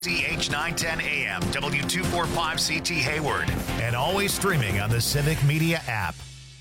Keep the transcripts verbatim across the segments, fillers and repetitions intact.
C H nine ten A M, W two forty-five C T Hayward, and always streaming on the Civic Media app.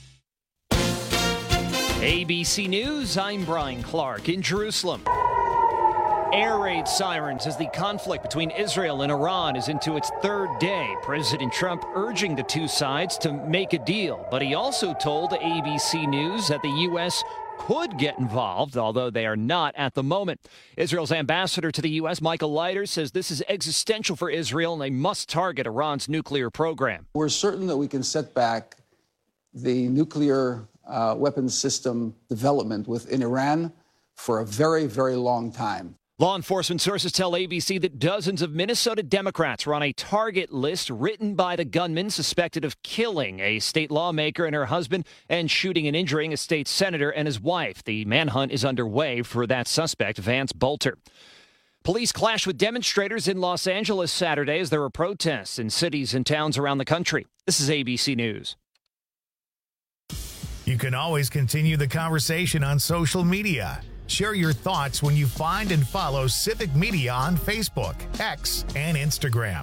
A B C News, I'm Brian Clark in Jerusalem. Air raid sirens as the conflict between Israel and Iran is into its third day. President Trump urging the two sides to make a deal, but he also told A B C News that the U S could get involved, although they are not at the moment. Israel's ambassador to the U S, Michael Leiter, says this is existential for Israel and they must target Iran's nuclear program. We're certain that we can set back the nuclear uh, weapons system development within Iran for a very, very long time. Law enforcement sources tell A B C that dozens of Minnesota Democrats are on a target list written by the gunman suspected of killing a state lawmaker and her husband and shooting and injuring a state senator and his wife. The manhunt is underway for that suspect, Vance Bolter. Police clashed with demonstrators in Los Angeles Saturday as there were protests in cities and towns around the country. This is A B C News. You can always continue the conversation on social media. Share your thoughts when you find and follow Civic Media on Facebook, X, and Instagram.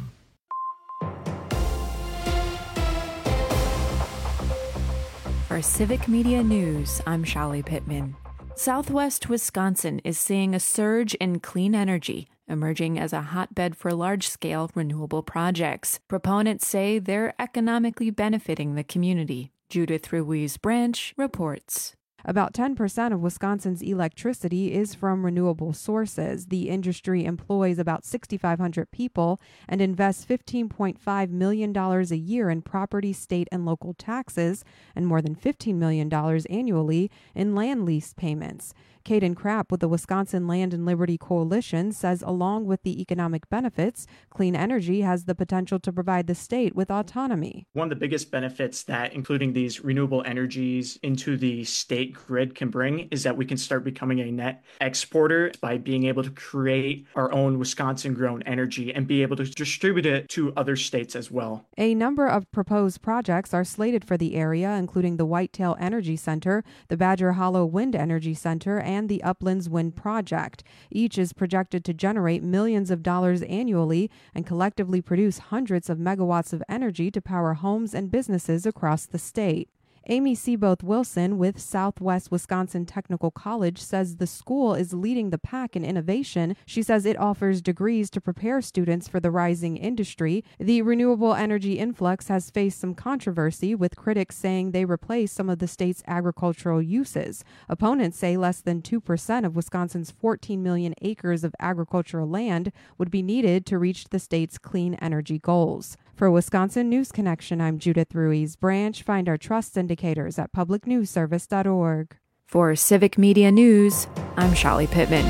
For Civic Media News, I'm Shali Pittman. Southwest Wisconsin is seeing a surge in clean energy, emerging as a hotbed for large-scale renewable projects. Proponents say they're economically benefiting the community. Judith Ruiz-Branch reports. About ten percent of Wisconsin's electricity is from renewable sources. The industry employs about six thousand five hundred people and invests fifteen point five million dollars a year in property, state, and local taxes and more than fifteen million dollars annually in land lease payments. Caden Krapp with the Wisconsin Land and Liberty Coalition says along with the economic benefits, clean energy has the potential to provide the state with autonomy. One of the biggest benefits that including these renewable energies into the state grid can bring is that we can start becoming a net exporter by being able to create our own Wisconsin-grown energy and be able to distribute it to other states as well. A number of proposed projects are slated for the area, including the Whitetail Energy Center, the Badger Hollow Wind Energy Center, and and the Uplands Wind Project. Each is projected to generate millions of dollars annually and collectively produce hundreds of megawatts of energy to power homes and businesses across the state. Amy Seaboth Wilson with Southwest Wisconsin Technical College says the school is leading the pack in innovation. She says it offers degrees to prepare students for the rising industry. The renewable energy influx has faced some controversy, with critics saying they replace some of the state's agricultural uses. Opponents say less than two percent of Wisconsin's fourteen million acres of agricultural land would be needed to reach the state's clean energy goals. For Wisconsin News Connection, I'm Judith Ruiz-Branch. Find our trust indicators at public news service dot org. For Civic Media News, I'm Shali Pittman.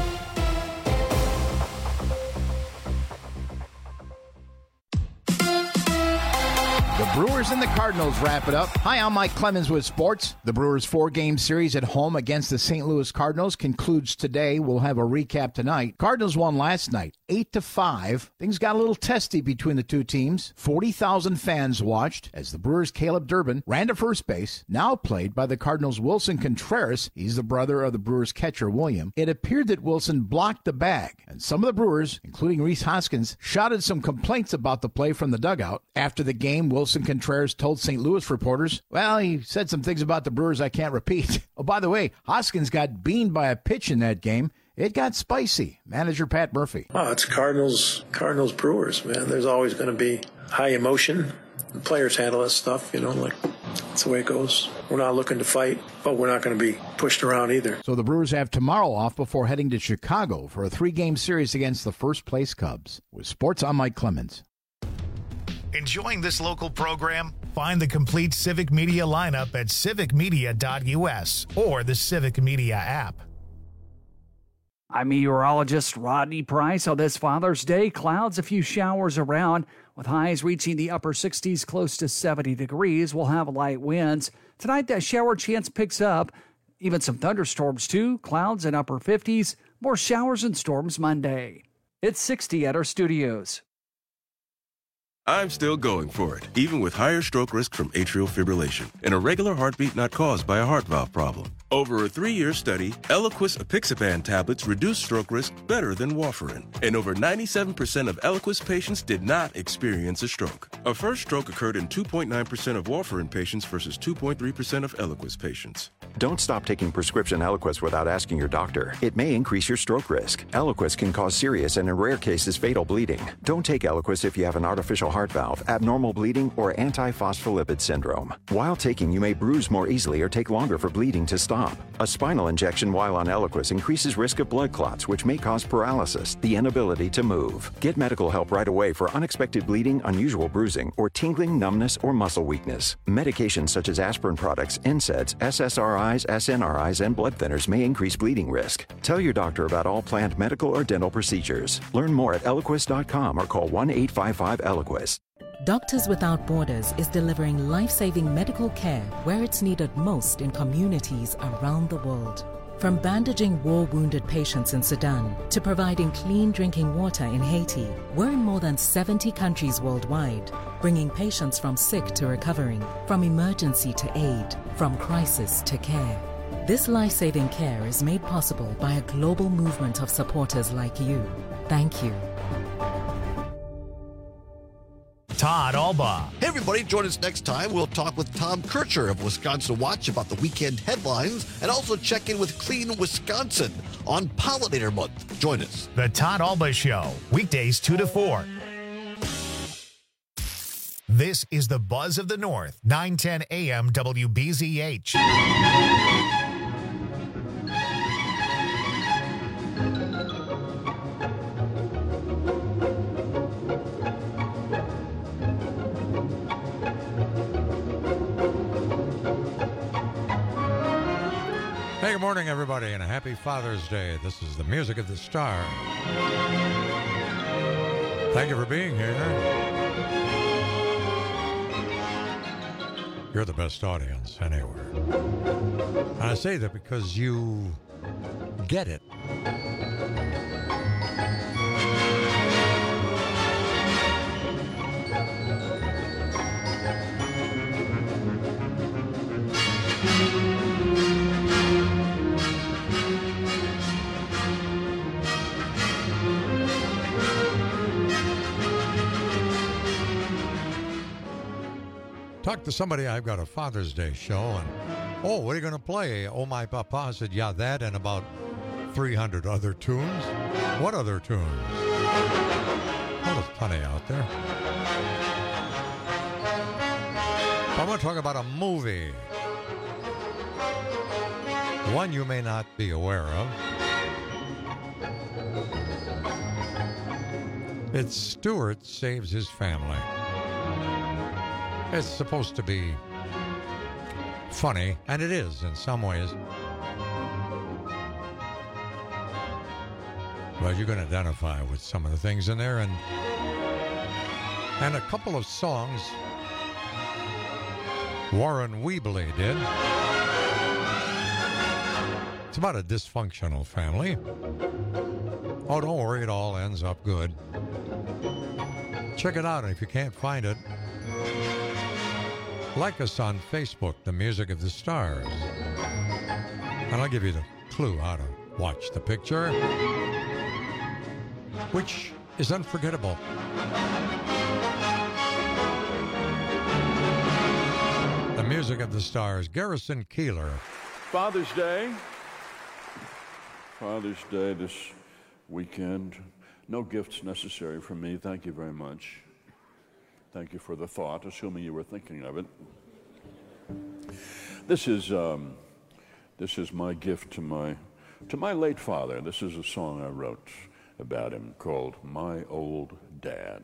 The Brewers and the Cardinals wrap it up. Hi, I'm Mike Clemens with sports. The Brewers' four-game series at home against the Saint Louis Cardinals concludes today. We'll have a recap tonight. Cardinals won last night, eight to five. Things got a little testy between the two teams. forty thousand fans watched as the Brewers' Caleb Durbin ran to first base, now played by the Cardinals' Wilson Contreras. He's the brother of the Brewers' catcher, William. It appeared that Wilson blocked the bag, and some of the Brewers, including Rhys Hoskins, shouted some complaints about the play from the dugout. After the game, Wilson Contreras told Saint Louis reporters, well, he said some things about the Brewers I can't repeat. Oh, by the way, Hoskins got beamed by a pitch in that game. It got spicy. Manager Pat Murphy. Oh, it's Cardinals, Cardinals Brewers, man. There's always going to be high emotion. The players handle that stuff, you know, like that's the way it goes. We're not looking to fight, but we're not going to be pushed around either. So the Brewers have tomorrow off before heading to Chicago for a three-game series against the first-place Cubs. With sports, I'm Mike Clemens. Enjoying this local program? Find the complete Civic Media lineup at civic media dot u s or the Civic Media app. I'm meteorologist Rodney Price. On this Father's Day, clouds, a few showers around, with highs reaching the upper sixties, close to seventy degrees. We'll have light winds. Tonight, that shower chance picks up. Even some thunderstorms, too. Clouds in upper fifties. More showers and storms Monday. It's sixty at our studios. I'm still going for it, even with higher stroke risk from atrial fibrillation and a regular heartbeat not caused by a heart valve problem. Over a three-year study, Eliquis apixaban tablets reduced stroke risk better than warfarin, and over ninety-seven percent of Eliquis patients did not experience a stroke. A first stroke occurred in two point nine percent of warfarin patients versus two point three percent of Eliquis patients. Don't stop taking prescription Eliquis without asking your doctor. It may increase your stroke risk. Eliquis can cause serious and, in rare cases, fatal bleeding. Don't take Eliquis if you have an artificial heart valve, abnormal bleeding, or antiphospholipid syndrome. While taking, you may bruise more easily or take longer for bleeding to stop. A spinal injection while on Eliquis increases risk of blood clots, which may cause paralysis, the inability to move. Get medical help right away for unexpected bleeding, unusual bruising, or tingling, numbness, or muscle weakness. Medications such as aspirin products, N SAIDs, S S R Is, S N R Is, and blood thinners may increase bleeding risk. Tell your doctor about all planned medical or dental procedures. Learn more at Eliquis dot com or call one eight five five Eliquis. Doctors Without Borders is delivering life-saving medical care where it's needed most in communities around the world. From bandaging war-wounded patients in Sudan to providing clean drinking water in Haiti, we're in more than seventy countries worldwide, bringing patients from sick to recovering, from emergency to aid, from crisis to care. This life-saving care is made possible by a global movement of supporters like you. Thank you. Todd Alba. Hey, everybody, join us next time. We'll talk with Tom Kircher of Wisconsin Watch about the weekend headlines and also check in with Clean Wisconsin on Pollinator Month. Join us. The Todd Alba Show, weekdays two to four. This is the Buzz of the North, nine ten A M W B Z H. Hey, good morning, everybody, and a happy Father's Day. This is the Music of the Star. Thank you for being here. You're the best audience anywhere. And I say that because you get it. Talk to somebody. I've got a Father's Day show, and oh, what are you going to play? Oh, my papa said, yeah, that and about three hundred other tunes. What other tunes? Well, there's plenty out there. I want to talk about a movie, one you may not be aware of. It's Stuart Saves His Family. It's supposed to be funny, and it is in some ways. But you can identify with some of the things in there, and and a couple of songs Warren Weebley did. It's about a dysfunctional family. Oh, don't worry, it all ends up good. Check it out, and if you can't find it, like us on Facebook, The Music of the Stars. And I'll give you the clue how to watch the picture, which is unforgettable. The Music of the Stars, Garrison Keillor. Father's Day. Father's Day this weekend. No gifts necessary from me. Thank you very much. Thank you for the thought, assuming you were thinking of it. This is um, this is my gift to my to my late father. This is a song I wrote about him called "My Old Dad."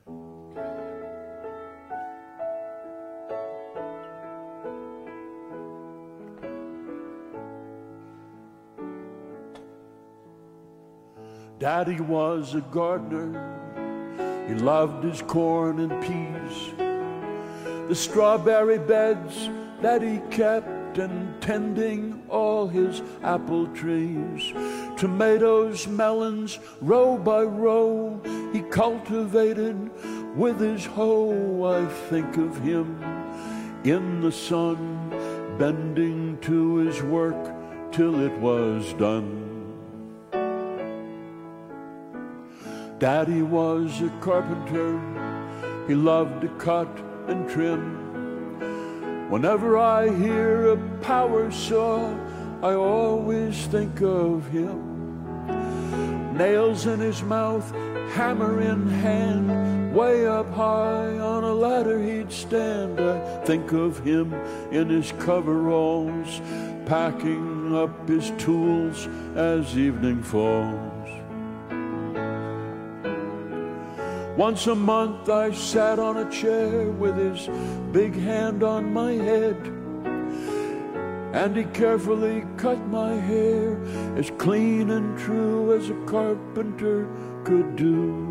Daddy was a gardener. He loved his corn and peas, the strawberry beds that he kept, and tending all his apple trees. Tomatoes, melons, row by row, he cultivated with his hoe. I think of him in the sun, bending to his work till it was done. Daddy was a carpenter, he loved to cut and trim. Whenever I hear a power saw, I always think of him. Nails in his mouth, hammer in hand, way up high on a ladder he'd stand. I think of him in his coveralls, packing up his tools as evening falls. Once a month I sat on a chair with his big hand on my head, and he carefully cut my hair as clean and true as a carpenter could do.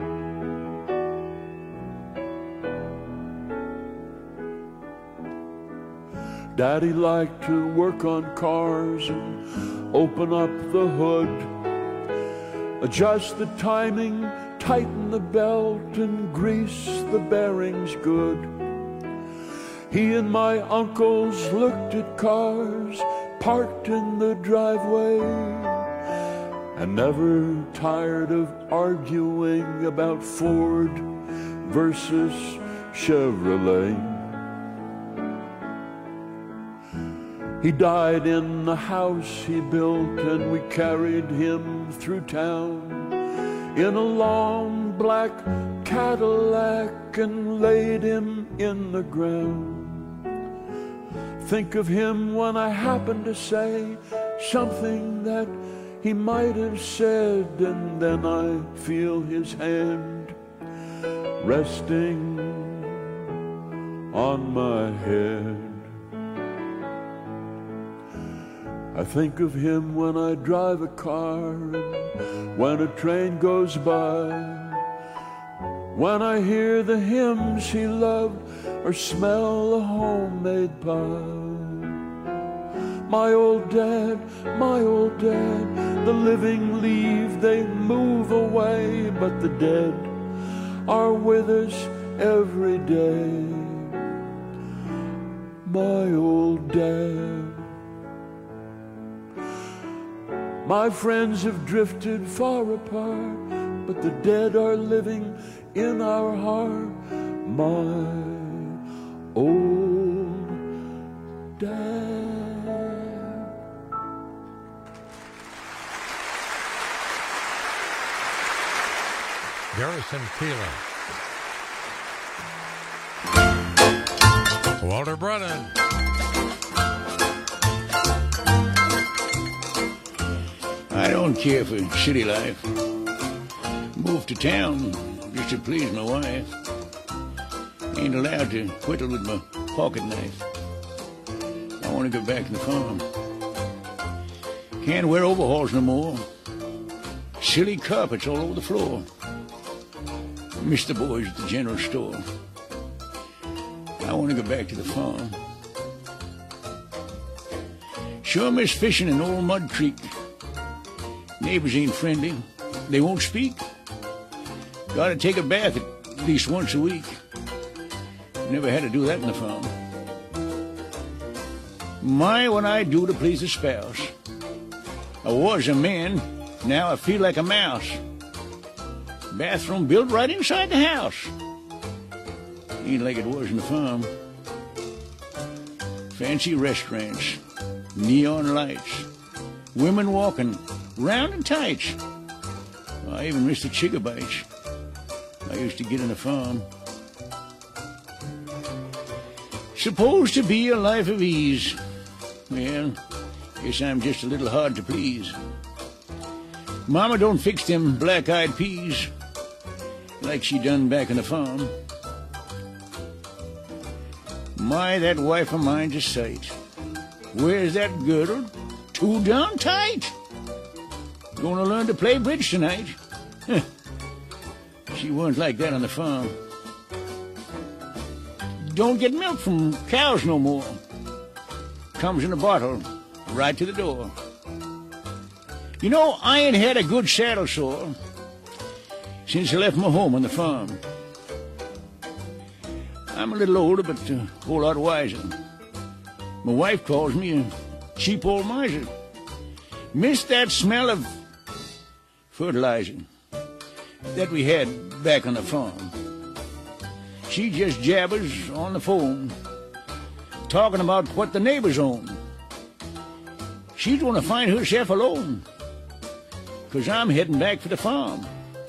Daddy liked to work on cars and open up the hood, adjust the timing, tighten the belt, and grease the bearings good. He and my uncles looked at cars parked in the driveway and never tired of arguing about Ford versus Chevrolet. He died in the house he built, and we carried him through town in a long black Cadillac and laid him in the ground. Think of him when I happen to say something that he might have said, and then I feel his hand resting on my head. I think of him when I drive a car, and when a train goes by, when I hear the hymns he loved or smell a homemade pie. My old dad, my old dad, the living leave, they move away, but the dead are with us every day. My old dad. My friends have drifted far apart, but the dead are living in our heart. My old dad. Garrison Keillor. Walter Brennan. I don't care for city life. Moved to town just to please my wife. Ain't allowed to whittle with my pocket knife. I want to go back to the farm. Can't wear overalls no more. Silly carpets all over the floor. Miss the boys at the general store. I want to go back to the farm. Sure miss fishing in Old Mud Creek. Neighbors ain't friendly. They won't speak. Gotta take a bath at least once a week. Never had to do that in the farm. My, what I do to please the spouse. I was a man, now I feel like a mouse. Bathroom built right inside the house. Ain't like it was in the farm. Fancy restaurants, neon lights, women walking round in tights. I even missed the chicken bites I used to get in the farm. Supposed to be a life of ease. Well, guess I'm just a little hard to please. Mama don't fix them black-eyed peas like she done back in the farm. My, that wife of mine's a sight. Wears that girdle too darn tight. Gonna learn to play bridge tonight. She wasn't like that on the farm. Don't get milk from cows no more. Comes in a bottle right to the door. You know, I ain't had a good saddle sore since I left my home on the farm. I'm a little older, but a whole lot wiser. My wife calls me a cheap old miser. Miss that smell of fertilizer that we had back on the farm. She just jabbers on the phone, talking about what the neighbors own. She's gonna find herself alone, 'cause I'm heading back for the farm.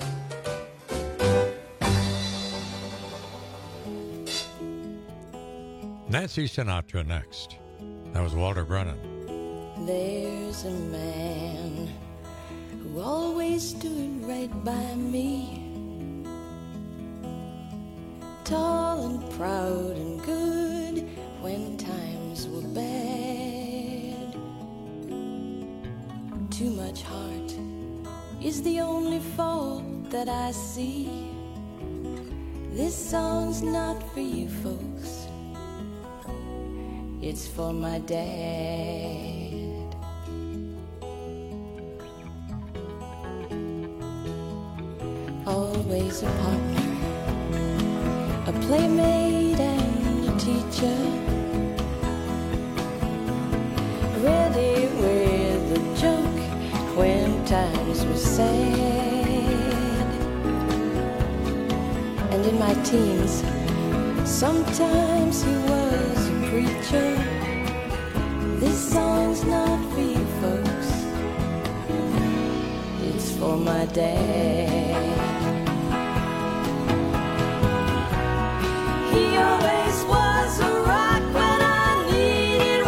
Nancy Sinatra next. That was Walter Brennan. There's a man who always stood right by me, tall and proud and good when times were bad. Too much heart is the only fault that I see. This song's not for you folks, it's for my dad. Always a partner, a playmate and a teacher, ready with a joke when times were sad. And in my teens, sometimes he was a preacher. This song's not for you folks, it's for my dad. He always was a rock when I needed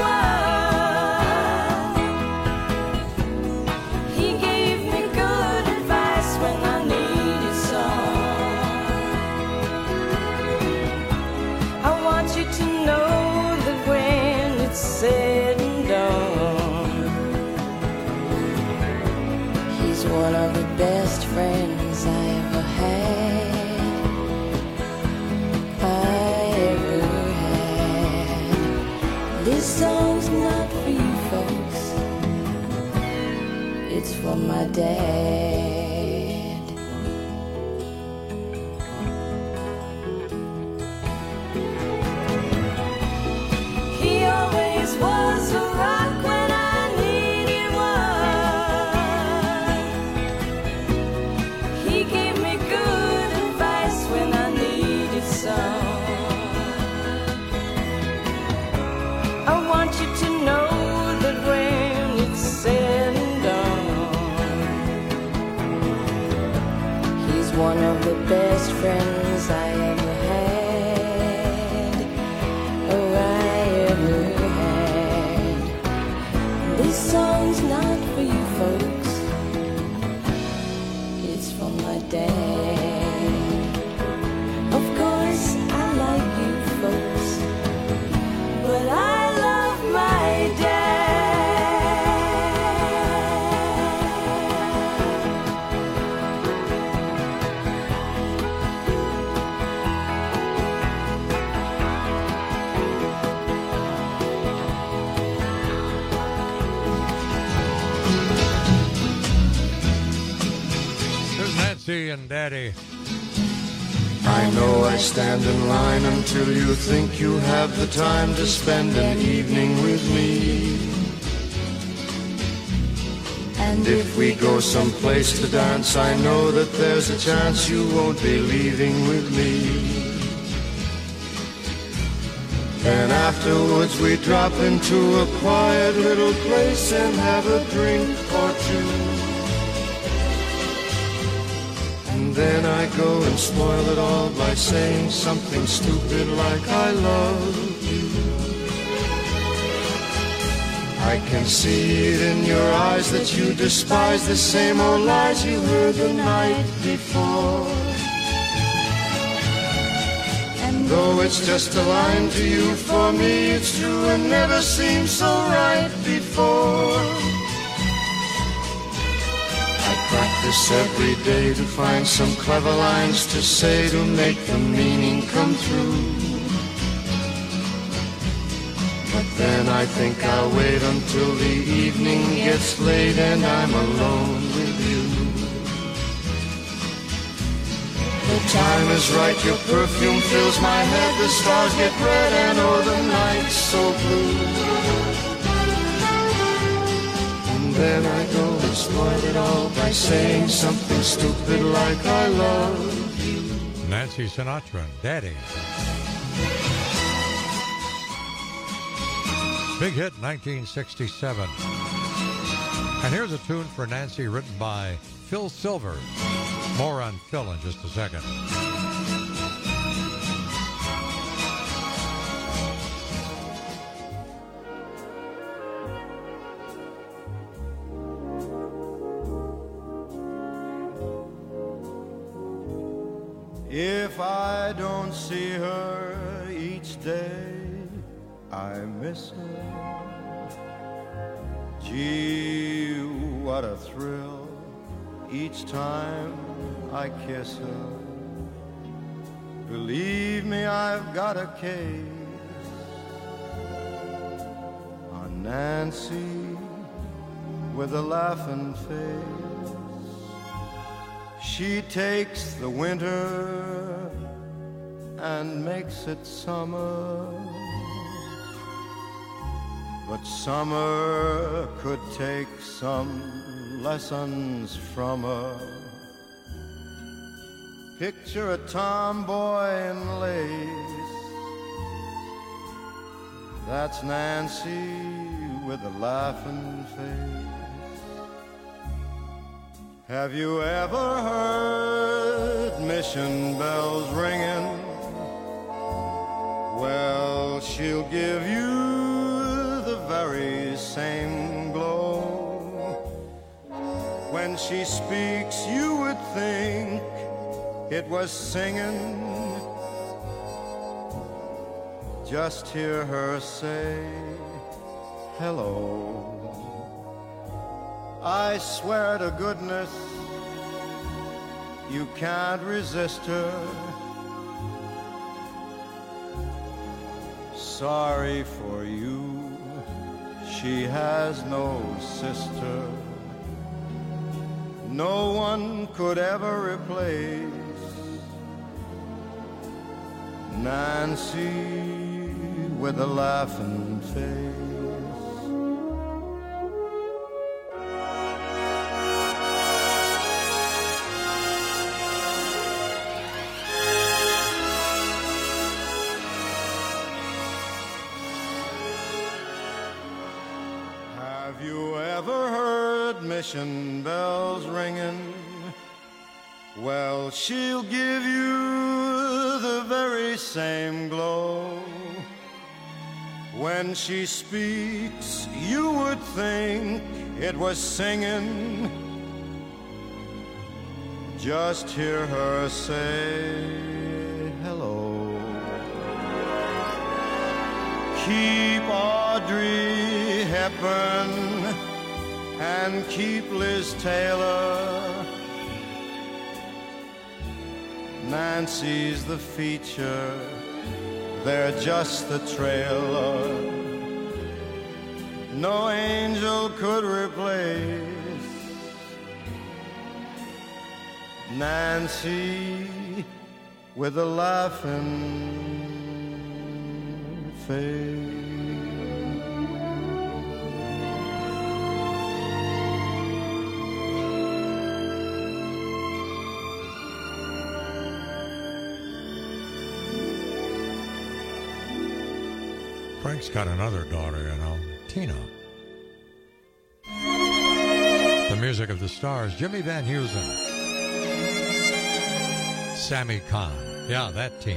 one. He gave me good advice when I needed some. I want you to know that when it's said and done, he's one of the best friends I ever had. This song's not for you folks, it's for my dad. He always was a rock when I needed one. He gave me good advice when I needed some. I want you to know that when it's said and done, he's one of the best friends I ever had. Oh, I ever had. This song's not for you folks, it's for my dad. Of course, I like you folks, but I my There's Nancy and Daddy. I know I stand in line until you think you have the time to spend an evening with me. And if we go someplace to dance, I know that there's a chance you won't be leaving with me. And afterwards we drop into a quiet little place and have a drink or two. And then I go and spoil it all by saying something stupid like I love you. I can see it in your eyes that you despise the same old lies you heard the night before. And though it's just a line to you, for me it's true and never seemed so right before. Practice every day to find some clever lines to say to make the meaning come true. But then I think I'll wait until the evening gets late and I'm alone with you. The time is right, your perfume fills my head. The stars get red and oh, the night's so blue. And then I go and spoil it all by saying something stupid like I love you. Nancy Sinatra, Daddy. Big hit, nineteen sixty-seven. And here's a tune for Nancy written by Phil Silvers. More on Phil in just a second. If I don't see her each day, I miss her. Gee, what a thrill each time I kiss her. Believe me, I've got a case on Nancy with a laughing face. She takes the winter and makes it summer, but summer could take some lessons from her. Picture a tomboy in lace, that's Nancy with a laughing face. Have you ever heard mission bells ringing? Well, she'll give you the very same glow. When she speaks, you would think it was singing. Just hear her say hello. I swear to goodness, you can't resist her. Sorry for you, she has no sister. No one could ever replace Nancy with a laughing face. Have you ever heard mission bells ringing? Well, she'll give you the very same glow. When she speaks, you would think it was singing. Just hear her say hello. Keep Audrey Hepburn and keep Liz Taylor. Nancy's the feature, they're just the trailer. No angel could replace Nancy with a laughing face. Frank's got another daughter, you know, Tina. The music of the stars, Jimmy Van Heusen. Sammy Kahn. Yeah, that team.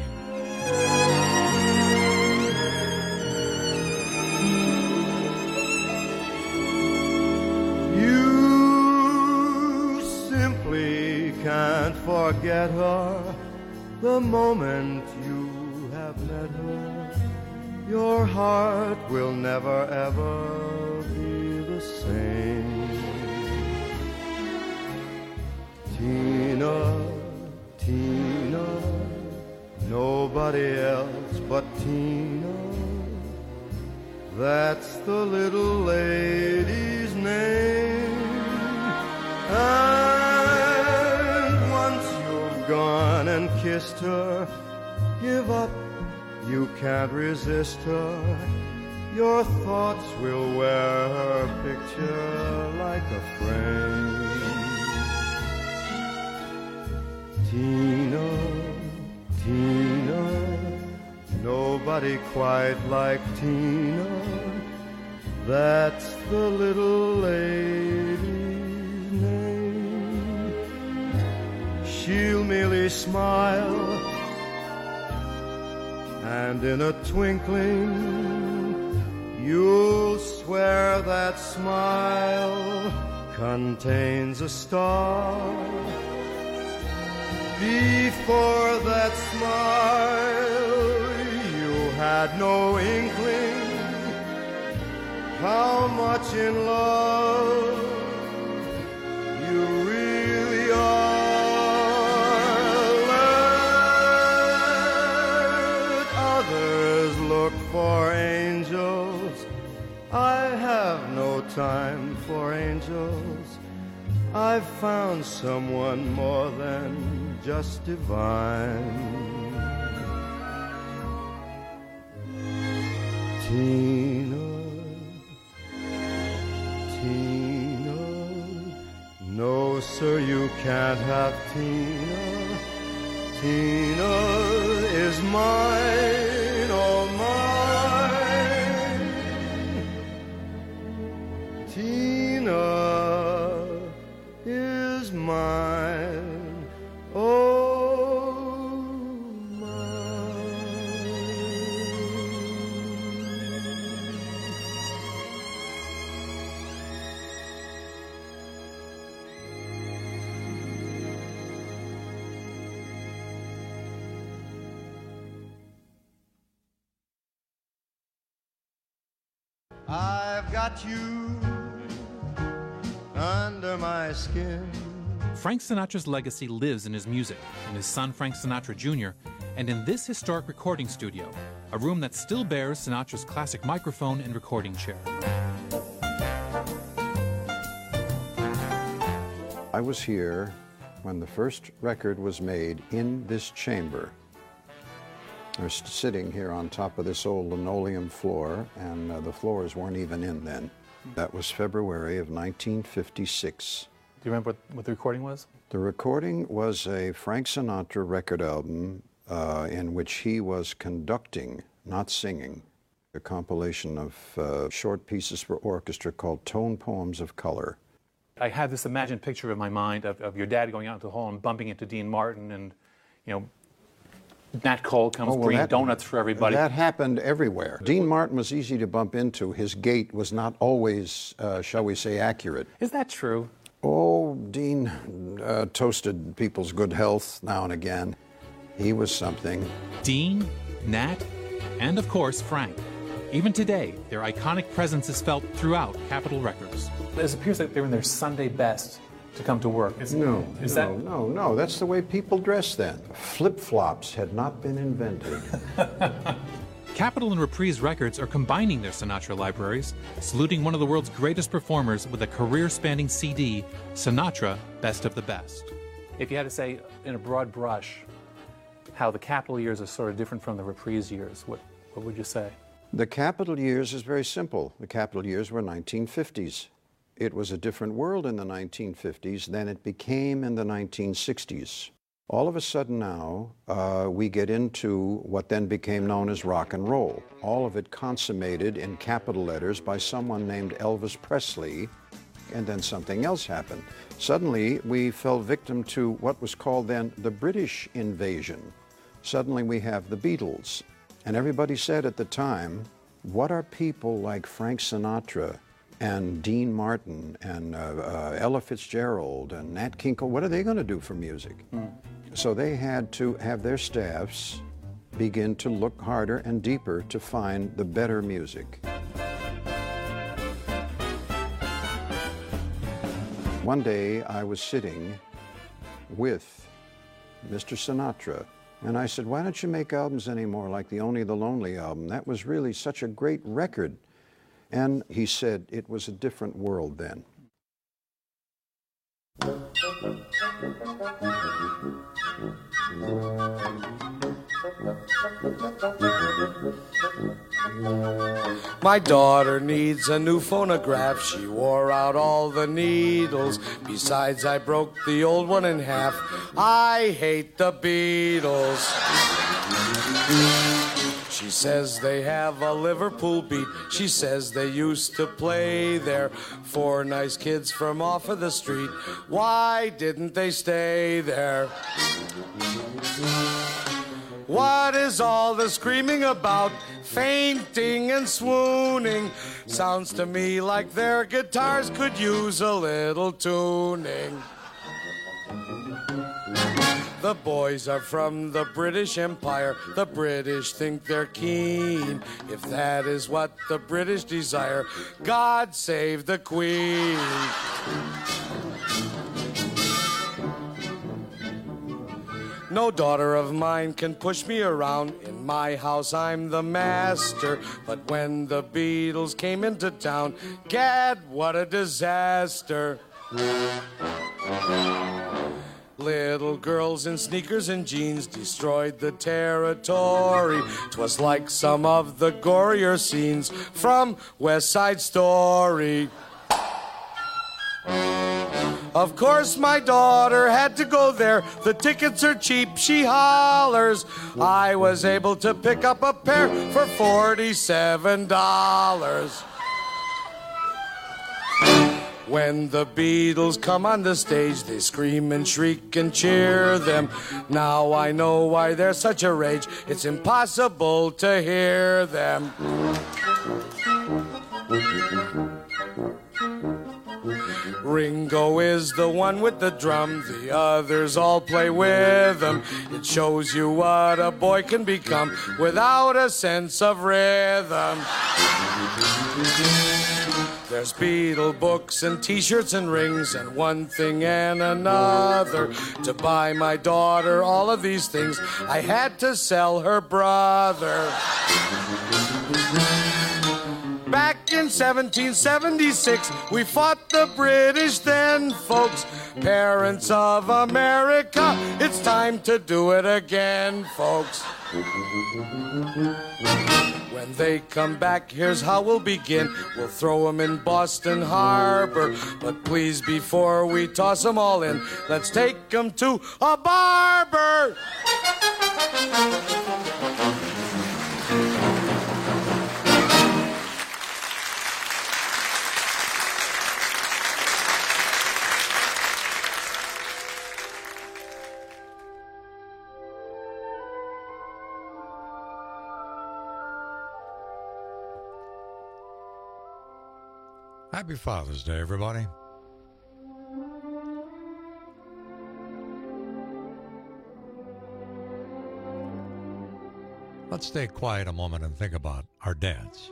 You simply can't forget her the moment you have met her. Your heart will never ever be the same. Tina, Tina, nobody else but Tina. That's the little lady's name. And once you've gone and kissed her. Give up, you can't resist her. Your thoughts will wear her picture like a frame. Tina, Tina, nobody quite like Tina. That's the little lady's name. She'll merely smile, and in a twinkling you'll swear that smile contains a star. Before that smile, you had no inkling how much in love you really are. Let others look for angels. I have no time for angels. I've found someone more than just divine. Tina, Tina, no sir, you can't have Tina. Tina is mine, all mine. Tina is mine, oh mine. I've got you under my skin. Frank Sinatra's legacy lives in his music, in his son Frank Sinatra Junior, and in this historic recording studio, a room that still bears Sinatra's classic microphone and recording chair. I was here when the first record was made in this chamber. I was sitting here on top of this old linoleum floor, and uh, the floors weren't even in then. That was February of nineteen fifty-six. Do you remember what, what the recording was? The recording was a Frank Sinatra record album uh, in which he was conducting, not singing, a compilation of uh, short pieces for orchestra called Tone Poems of Color. I had this imagined picture in my mind of, of your dad going out into the hall and bumping into Dean Martin, and, you know, Nat Cole comes Oh, well, bringing that- donuts for everybody. That happened everywhere. Dean Martin was easy to bump into. His gait was not always, uh, shall we say, accurate. Is that true? Oh, Dean uh, toasted people's good health now and again. He was something. Dean, Nat, and of course Frank. Even today, their iconic presence is felt throughout Capitol Records. It appears that they're in their Sunday best to come to work. Is, No, is no, that... no, no. That's the way people dressed then. Flip-flops had not been invented. Capitol and Reprise Records are combining their Sinatra libraries, saluting one of the world's greatest performers with a career-spanning C D, Sinatra, Best of the Best. If you had to say, in a broad brush, how the Capitol years are sort of different from the Reprise years, what, what would you say? The Capitol years is very simple. The Capitol years were nineteen fifties. It was a different world in the nineteen fifties than it became in the nineteen sixties. All of a sudden now, uh, we get into what then became known as rock and roll. All of it consummated in capital letters by someone named Elvis Presley, and then something else happened. Suddenly, we fell victim to what was called then the British invasion. Suddenly we have the Beatles. And everybody said at the time, what are people like Frank Sinatra and Dean Martin and uh, uh, Ella Fitzgerald and Nat King Cole, what are they going to do for music? Mm. So they had to have their staffs begin to look harder and deeper to find the better music. One day I was sitting with Mister Sinatra, and I said, why don't you make albums anymore like the Only the Lonely album? That was really such a great record. And he said, it was a different world then. My daughter needs a new phonograph. She wore out all the needles. Besides, I broke the old one in half. I hate the Beatles. She says they have a Liverpool beat. She says they used to play there. Four nice kids from off of the street. Why didn't they stay there? What is all the screaming about? Fainting and swooning. Sounds to me like their guitars could use a little tuning. The boys are from the British Empire. The British think they're keen. If that is what the British desire, God save the Queen. No daughter of mine can push me around. In my house, I'm the master. But when the Beatles came into town, gad, what a disaster. Little girls in sneakers and jeans destroyed the territory. 'Twas like some of the gorier scenes from West Side Story. Of course, my daughter had to go there. The tickets are cheap, she hollers. I was able to pick up a pair for forty-seven dollars. When the Beatles come on the stage, they scream and shriek and cheer them. Now I know why they're such a rage. It's impossible to hear them. Ringo is the one with the drum, the others all play with him. It shows you what a boy can become without a sense of rhythm. There's Beatle books and t-shirts and rings and one thing and another. To buy my daughter all of these things, I had to sell her brother. Back in seventeen seventy-six, we fought the British then, folks. Parents of America, it's time to do it again, folks. When they come back, here's how we'll begin. We'll throw them in Boston Harbor. But please, before we toss them all in, let's take them to a barber. Happy Father's Day, everybody. Let's stay quiet a moment and think about our dads.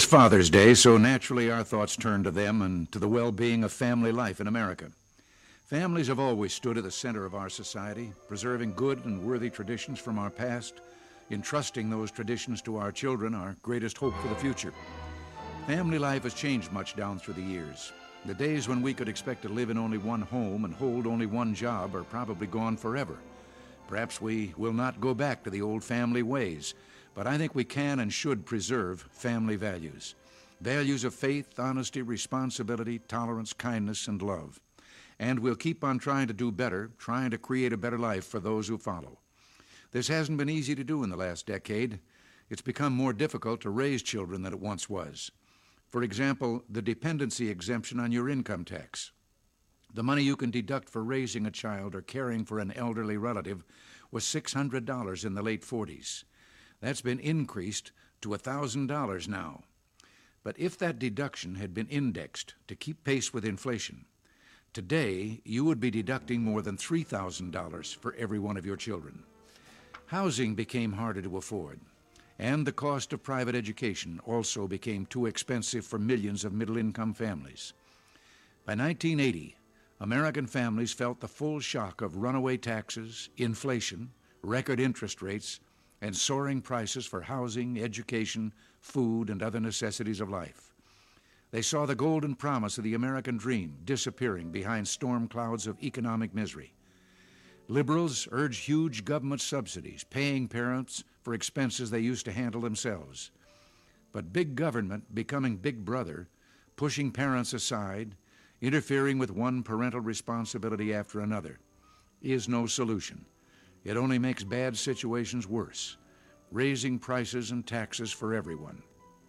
Father's Day, so naturally our thoughts turn to them and to the well-being of family life in America. Families have always stood at the center of our society, preserving good and worthy traditions from our past, entrusting those traditions to our children, our greatest hope for the future. Family life has changed much down through the years. The days when we could expect to live in only one home and hold only one job are probably gone forever. Perhaps we will not go back to the old family ways, but I think we can and should preserve family values. Values of faith, honesty, responsibility, tolerance, kindness, and love. And we'll keep on trying to do better, trying to create a better life for those who follow. This hasn't been easy to do in the last decade. It's become more difficult to raise children than it once was. For example, the dependency exemption on your income tax. The money you can deduct for raising a child or caring for an elderly relative was six hundred dollars in the late forties. That's been increased to one thousand dollars now. But if that deduction had been indexed to keep pace with inflation, today you would be deducting more than three thousand dollars for every one of your children. Housing became harder to afford, and the cost of private education also became too expensive for millions of middle-income families. By nineteen eighty, American families felt the full shock of runaway taxes, inflation, record interest rates, and soaring prices for housing, education, food, and other necessities of life. They saw the golden promise of the American dream disappearing behind storm clouds of economic misery. Liberals urged huge government subsidies, paying parents for expenses they used to handle themselves. But big government becoming big brother, pushing parents aside, interfering with one parental responsibility after another, is no solution. It only makes bad situations worse, raising prices and taxes for everyone.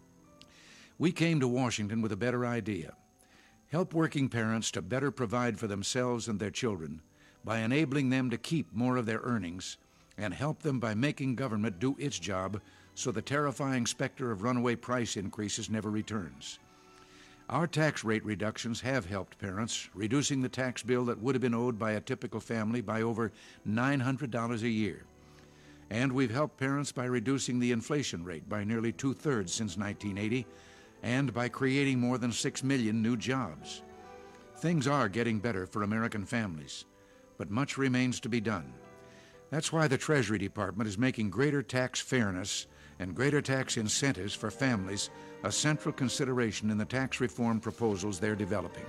We came to Washington with a better idea. Help working parents to better provide for themselves and their children by enabling them to keep more of their earnings, and help them by making government do its job so the terrifying specter of runaway price increases never returns. Our tax rate reductions have helped parents, reducing the tax bill that would have been owed by a typical family by over nine hundred dollars a year. And we've helped parents by reducing the inflation rate by nearly two-thirds since nineteen eighty, and by creating more than six million new jobs. Things are getting better for American families, but much remains to be done. That's why the Treasury Department is making greater tax fairness and greater tax incentives for families a central consideration in the tax reform proposals they're developing.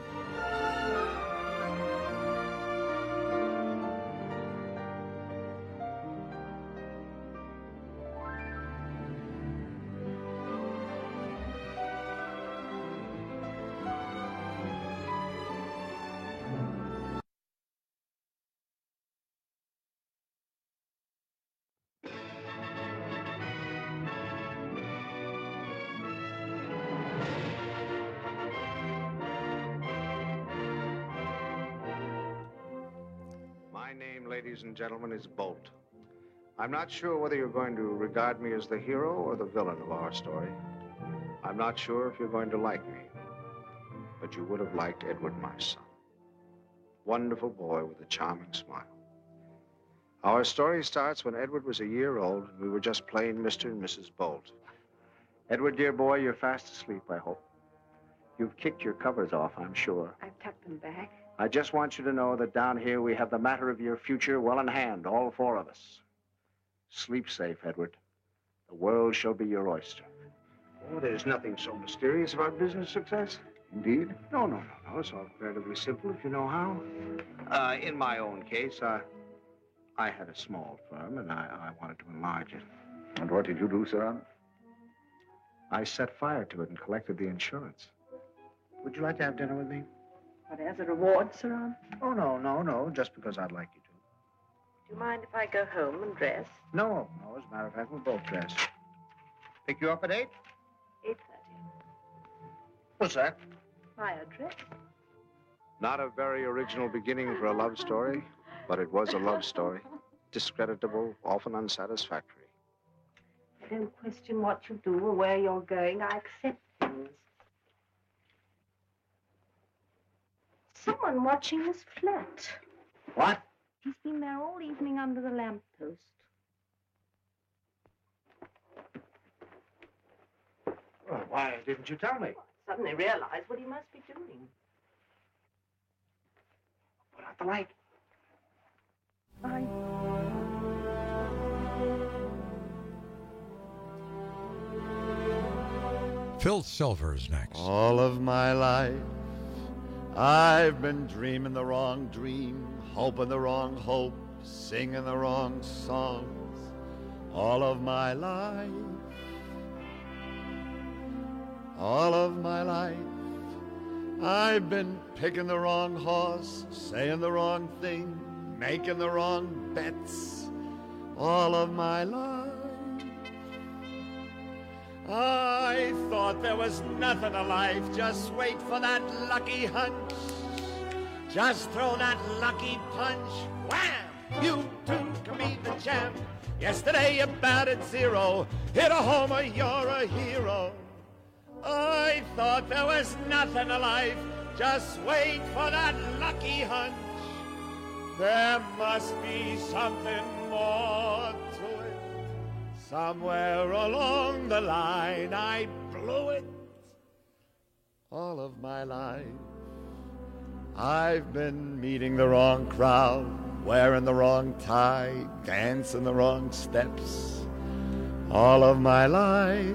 My name, ladies and gentlemen, is Bolt. I'm not sure whether you're going to regard me as the hero or the villain of our story. I'm not sure if you're going to like me, but you would have liked Edward, my son. Wonderful boy with a charming smile. Our story starts when Edward was a year old and we were just plain Mister and Missus Bolt. Edward, dear boy, you're fast asleep, I hope. You've kicked your covers off, I'm sure. I've tucked them back. I just want you to know that down here we have the matter of your future well in hand, all four of us. Sleep safe, Edward. The world shall be your oyster. Oh, there's nothing so mysterious about business success. Indeed? No, no, no, no. It's all relatively simple if you know how. Uh, in my own case, uh, I had a small firm and I, I wanted to enlarge it. And what did you do, sir? I set fire to it and collected the insurance. Would you like to have dinner with me? But as a reward, Sir? Oh, no, no, no, just because I'd like you to. Do you mind if I go home and dress? No, no, as a matter of fact, we'll both dress. Pick you up at eight? eight thirty. What's that? My address. Not a very original beginning for a love story, but it was a love story. Discreditable, often unsatisfactory. I don't question what you do or where you're going. I accept things. Someone watching this flat. What? He's been there all evening under the lamppost. Well, why didn't you tell me? Suddenly realized what he must be doing. Put out the light. I... Phil Silver's next. All of my life, I've been dreaming the wrong dream, hoping the wrong hope, singing the wrong songs. All of my life, all of my life, I've been picking the wrong horse, saying the wrong thing, making the wrong bets. All of my life, I thought there was nothing to life. Just wait for that lucky hunch. Just throw that lucky punch. Wham! You too can be the champ. Yesterday you batted zero. Hit a homer, you're a hero. I thought there was nothing to life. Just wait for that lucky hunch. There must be something more to it. Somewhere along the line I blew it. All of my life I've been meeting the wrong crowd, wearing the wrong tie, dancing the wrong steps. All of my life,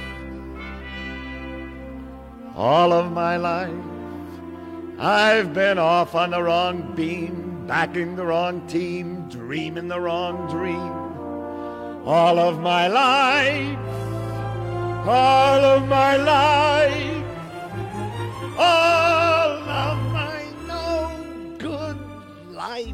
all of my life I've been off on the wrong beam, backing the wrong team, dreaming the wrong dream. All of my life, all of my life, all of my no good life.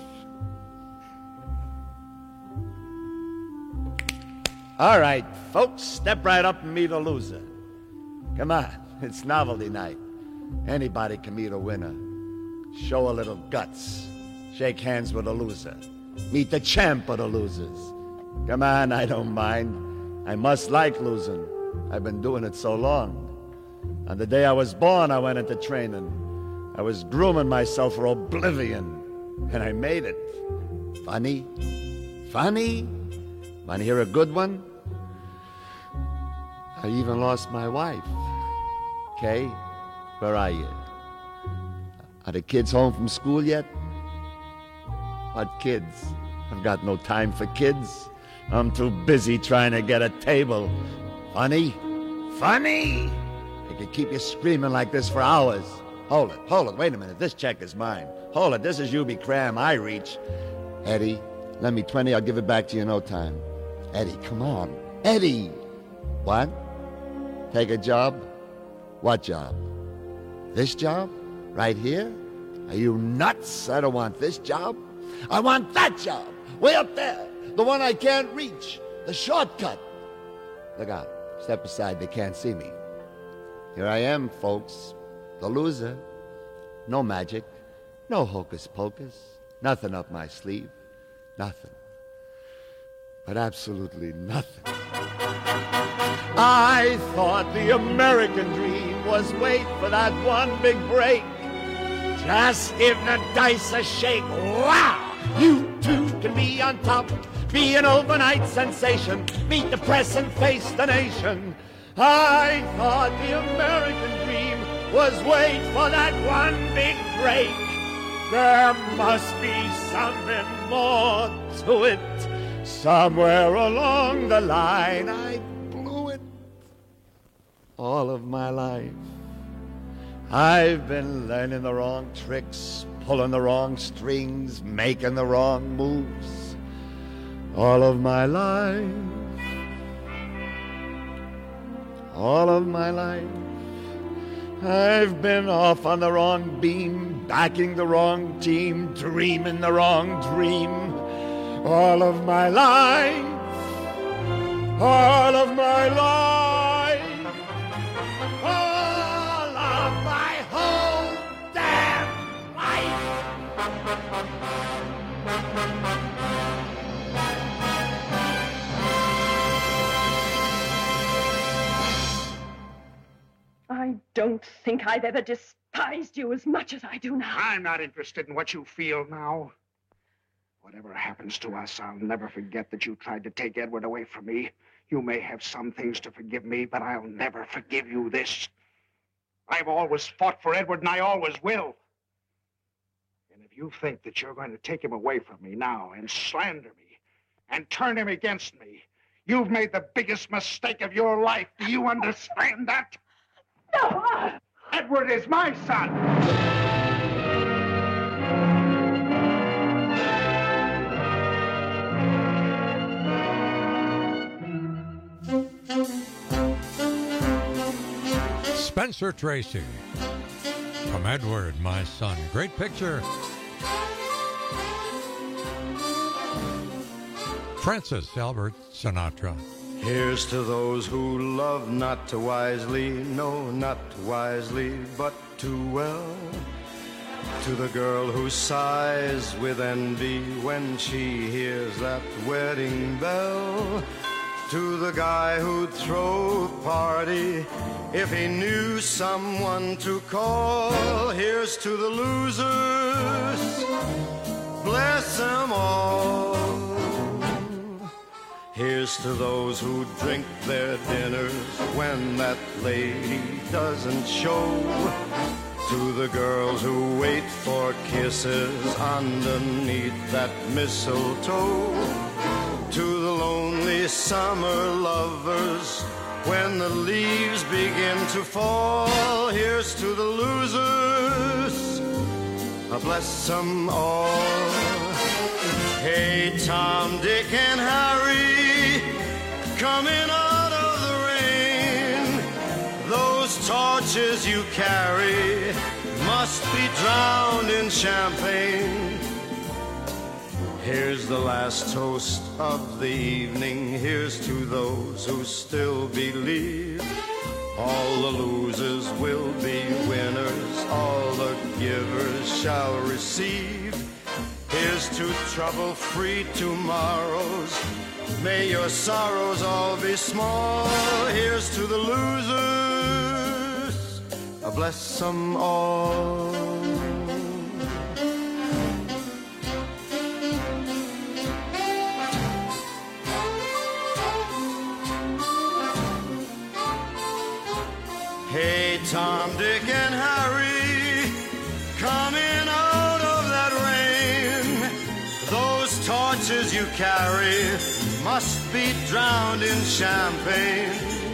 All right, folks, step right up and meet a loser. Come on, it's novelty night. Anybody can meet a winner. Show a little guts. Shake hands with a loser. Meet the champ of the losers. Come on, I don't mind. I must like losing. I've been doing it so long. On the day I was born, I went into training. I was grooming myself for oblivion, and I made it. Funny? Funny? Want to hear a good one? I even lost my wife. Kay, where are you? Are the kids home from school yet? What kids? I've got no time for kids. I'm too busy trying to get a table. Funny? Funny? I could keep you screaming like this for hours. Hold it, hold it, wait a minute. This check is mine. Hold it, this is U B Cram. I reach. Eddie, lend me twenty, I'll give it back to you in no time. Eddie, come on. Eddie! What? Take a job? What job? This job? Right here? Are you nuts? I don't want this job. I want that job. Way up there. The one I can't reach. The shortcut. Look out. Step aside. They can't see me. Here I am, folks. The loser. No magic. No hocus pocus. Nothing up my sleeve. Nothing. But absolutely nothing. I thought the American dream was wait for that one big break. Just give the dice a shake. Wow! You too can be on top, be an overnight sensation, meet the press and face the nation. I thought the American dream was wait for that one big break. There must be something more to it. Somewhere along the line I blew it. All of my life I've been learning the wrong tricks, pulling the wrong strings, making the wrong moves. All of my life, all of my life, I've been off on the wrong beam, backing the wrong team, dreaming the wrong dream. All of my life, all of my life, all of my whole damn life. I don't think I've ever despised you as much as I do now. I'm not interested in what you feel now. Whatever happens to us, I'll never forget that you tried to take Edward away from me. You may have some things to forgive me, but I'll never forgive you this. I've always fought for Edward, and I always will. And if you think that you're going to take him away from me now and slander me and turn him against me, you've made the biggest mistake of your life. Do you understand that? No! Edward is my son! Spencer Tracy from Edward, My Son. Great picture. Francis Albert Sinatra. Here's to those who love not too wisely, no, not too wisely, but too well. To the girl who sighs with envy when she hears that wedding bell. To the guy who'd throw a party if he knew someone to call. Here's to the losers, bless them all. Here's to those who drink their dinners when that lady doesn't show. To the girls who wait for kisses underneath that mistletoe. To the lonely summer lovers when the leaves begin to fall. Here's to the losers, bless them all. Hey, Tom, Dick, and Harry, coming out of the rain, those torches you carry must be drowned in champagne. Here's the last toast of the evening. Here's to those who still believe. All the losers will be winners. All the givers shall receive. Here's to trouble-free tomorrows. May your sorrows all be small. Here's to the losers. Bless them all. Hey, Tom, Dick, and Harry, coming out of that rain, those torches you carry must be drowned in champagne.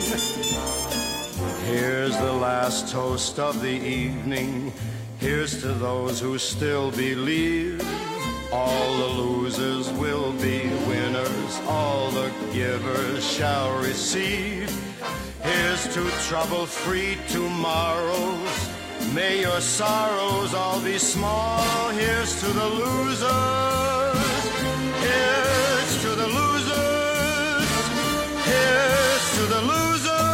Here's the last toast of the evening. Here's to those who still believe. All the losers will be winners. All the givers shall receive. Here's to trouble-free tomorrows. May your sorrows all be small. Here's to the losers. Here's to the losers. Here's to the losers.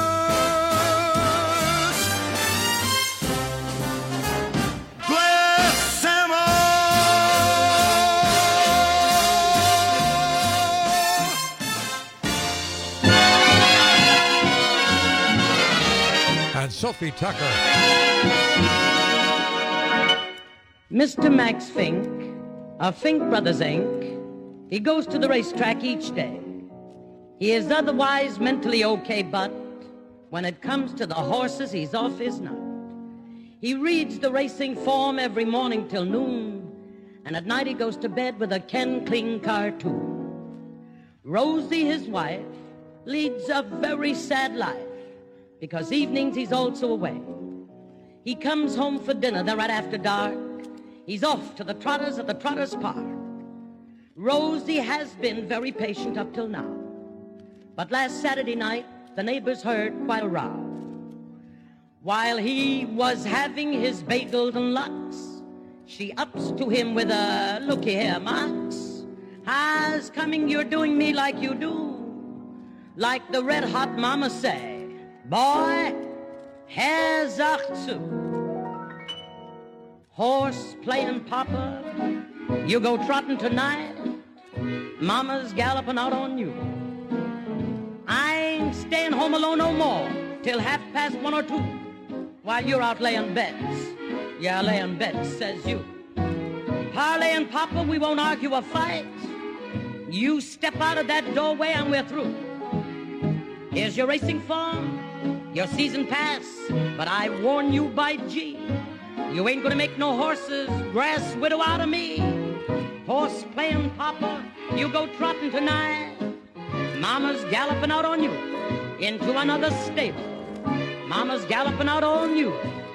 Bless them all. And Sophie Tucker. Mister Max Fink of Fink Brothers, Incorporated, he goes to the racetrack each day. He is otherwise mentally okay, but when it comes to the horses, he's off his nut. He reads the racing form every morning till noon, and at night he goes to bed with a Ken Kling cartoon. Rosie, his wife, leads a very sad life, because evenings he's also away. He comes home for dinner, then right after dark, he's off to the Trotters at the Trotters Park. Rosie has been very patient up till now, but last Saturday night, the neighbors heard quite a row. While he was having his bagels and lox, she ups to him with a, looky here, Max, how's coming you're doing me like you do? Like the red hot mama say, boy, Herr sagt zu. Horse playing papa, you go trotting tonight, mama's galloping out on you. I ain't staying home alone no more till half past one or two, while you're out laying bets. Yeah, laying bets, says you. Parley and papa, we won't argue or fight. You step out of that doorway and we're through. Here's your racing form, your season pass, but I warn you by G, you ain't gonna make no horses grass widow out of me. Horse playing papa, you go trotting tonight. Mama's galloping out on you into another stable. Mama's galloping out on you.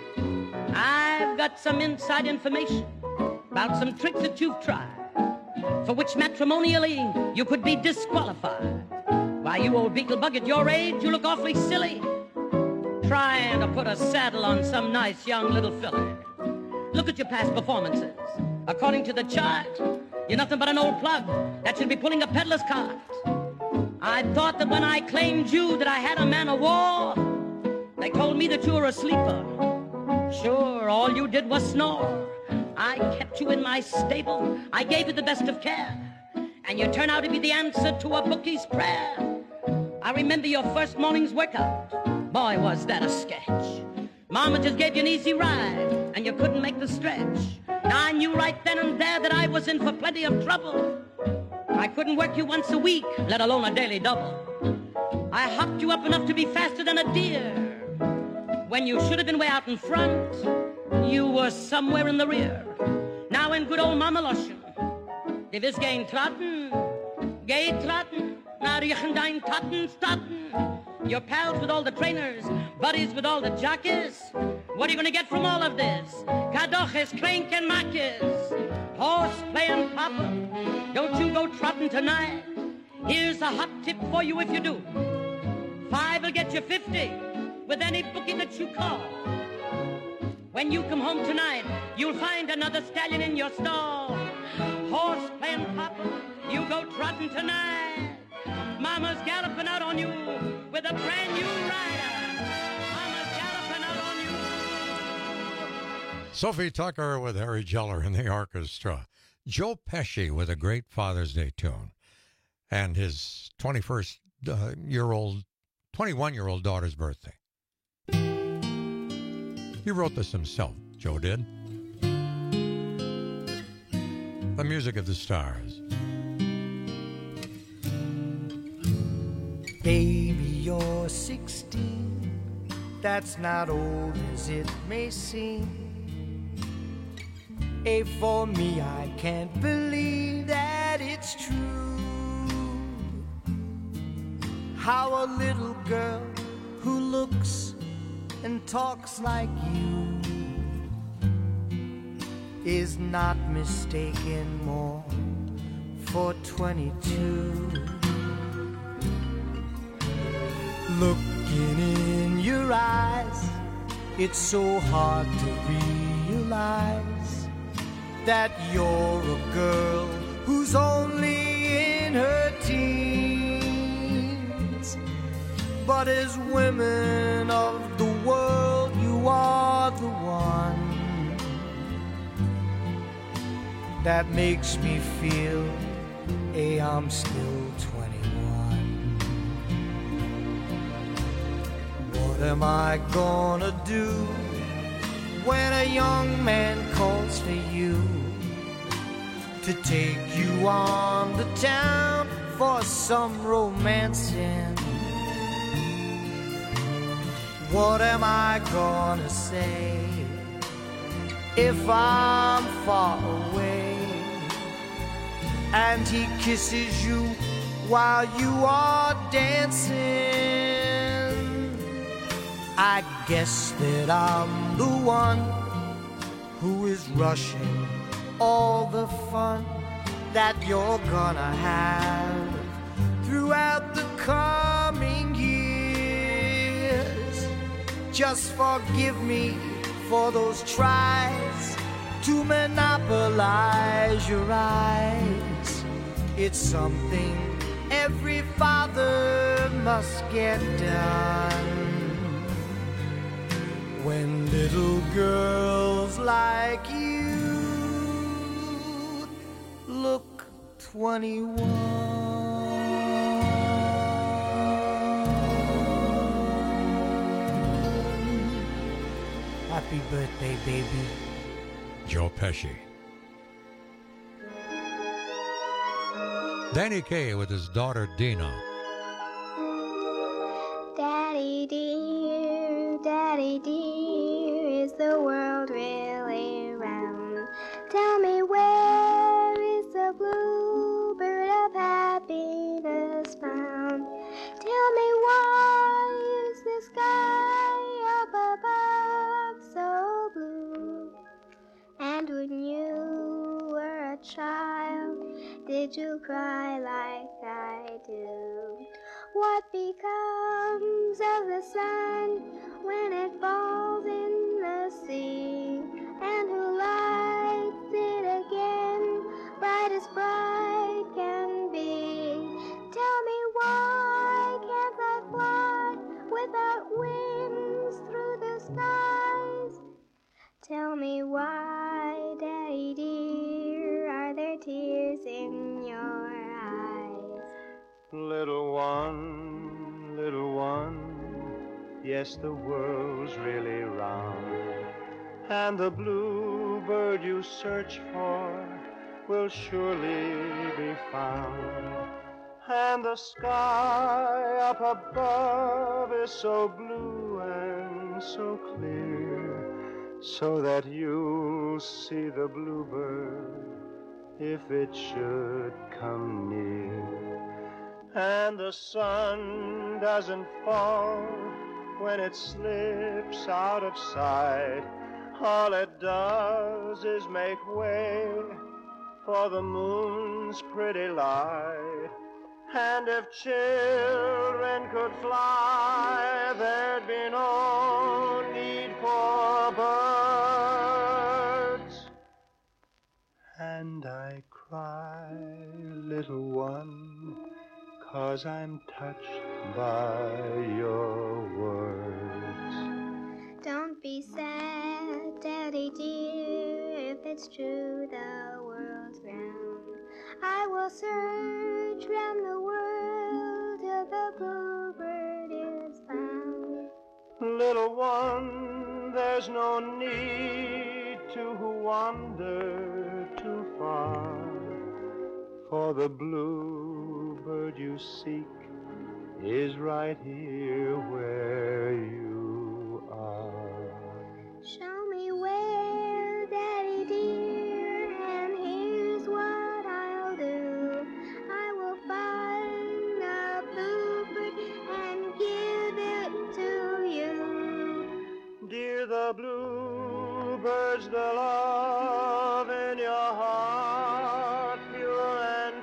I've got some inside information about some tricks that you've tried, for which matrimonially you could be disqualified. Why, you old beetlebug, at your age, you look awfully silly, trying to put a saddle on some nice young little filly. Look at your past performances. According to the chart, you're nothing but an old plug that should be pulling a peddler's cart. I thought that when I claimed you that I had a man of war. They told me that you were a sleeper. Sure, all you did was snore. I kept you in my stable. I gave you the best of care. And you turn out to be the answer to a bookie's prayer. I remember your first morning's workout. Boy, was that a sketch. Mama just gave you an easy ride, and you couldn't make the stretch. Now I knew right then and there that I was in for plenty of trouble. I couldn't work you once a week, let alone a daily double. I hopped you up enough to be faster than a deer. When you should have been way out in front, you were somewhere in the rear. Now in good old Mama Lushen, die wirst gehen trotten, geh trotten, na riechen dein Tatten, Tatten. You're pals with all the trainers, buddies with all the jockeys. What are you gonna get from all of this? Kadoches, crank and makis, horse playing papa. Don't you go trotting tonight. Here's a hot tip for you if you do. Five will get you fifty with any bookie that you call. When you come home tonight, you'll find another stallion in your stall. Horse playing papa, you go trotting tonight. Mama's galloping out on you with a brand new rider. Mama's galloping out on you. Sophie Tucker with Harry Jeller in the orchestra. Joe Pesci with a great Father's Day tune. And his twenty-first uh, year old, twenty-one-year-old daughter's birthday. He wrote this himself, Joe did. The music of the stars. Baby, you're sixteen. That's not old as it may seem. A for me, I can't believe that it's true. How a little girl who looks and talks like you is not mistaken more for twenty-two. Looking in your eyes, it's so hard to realize that you're a girl who's only in her teens. But as women of the world, you are the one that makes me feel, hey, I'm still twenty-one. What am I gonna do when a young man calls for you to take you on the town for some romancing? What am I gonna say if I'm far away and he kisses you while you are dancing? I guess that I'm the one who is rushing all the fun that you're gonna have throughout the coming years. Just forgive me for those tries to monopolize your eyes. It's something every father must get done when little girls like you look twenty-one. Happy birthday, baby. Joe Pesci. Danny Kaye with his daughter Dina. Daddy dear, is the world really round? Tell me, where is the bluebird of happiness found? Tell me, why is the sky up above so blue? And when you were a child, did you cry like I do? What becomes of the sun when it falls in the sea? And who lights it again, bright as bright can be? Tell me, why can't I fly without wings through the skies? Tell me why, Daddy dear, are there tears in your eyes? Little one, little one, yes, the world's really round. And the bluebird you search for will surely be found. And the sky up above is so blue and so clear, so that you'll see the bluebird if it should come near. And the sun doesn't fall when it slips out of sight. All it does is make way for the moon's pretty light. And if children could fly, there'd be no need for birds. And I cry, little one, 'cause I'm touched by your words. Don't be sad, Daddy dear, if it's true the world's round. I will search round the world till the bluebird is found. Little one, there's no need to wander too far, for the bluebird you seek is right here where you are. Show me where, Daddy dear, and here's what I'll do. I will find the bluebird and give it to you. Dear, the bluebird's the love in your heart, pure and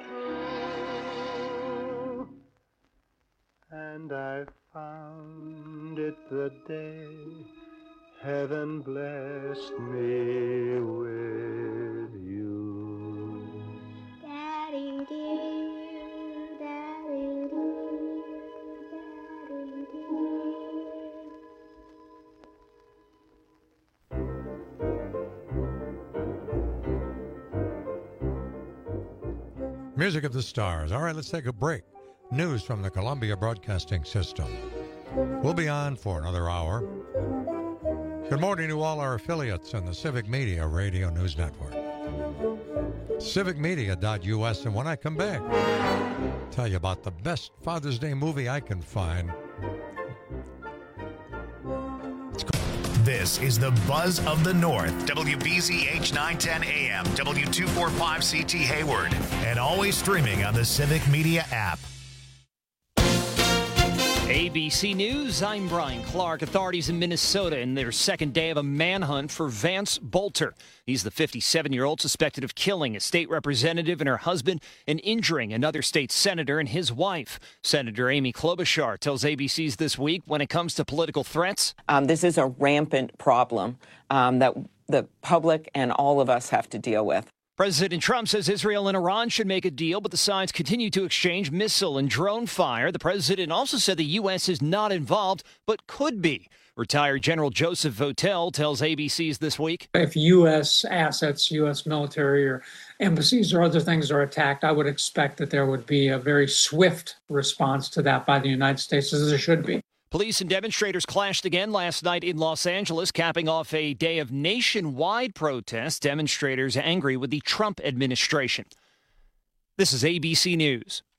true. And I found it the day heaven blessed me with you. Daddy dear, Daddy dear, Daddy dear. Music of the Stars. All right, let's take a break. News from the Columbia Broadcasting System. We'll be on for another hour. Good morning to all our affiliates in the Civic Media Radio News Network. civic media dot U S, and when I come back, I'll tell you about the best Father's Day movie I can find. This is the Buzz of the North, W B Z H nine ten A M, W two forty-five C T Hayward, and always streaming on the Civic Media app. A B C News, I'm Brian Clark. Authorities in Minnesota in their second day of a manhunt for Vance Bolter. He's the fifty-seven-year-old suspected of killing a state representative and her husband and injuring another state senator and his wife. Senator Amy Klobuchar tells A B C's This Week when it comes to political threats. Um, this is a rampant problem um, that the public and all of us have to deal with. President Trump says Israel and Iran should make a deal, but the sides continue to exchange missile and drone fire. The president also said the U S is not involved, but could be. Retired General Joseph Votel tells A B C's This Week. If U S assets, U S military or embassies or other things are attacked, I would expect that there would be a very swift response to that by the United States, as there should be. Police and demonstrators clashed again last night in Los Angeles, capping off a day of nationwide protests. Demonstrators angry with the Trump administration. This is A B C News.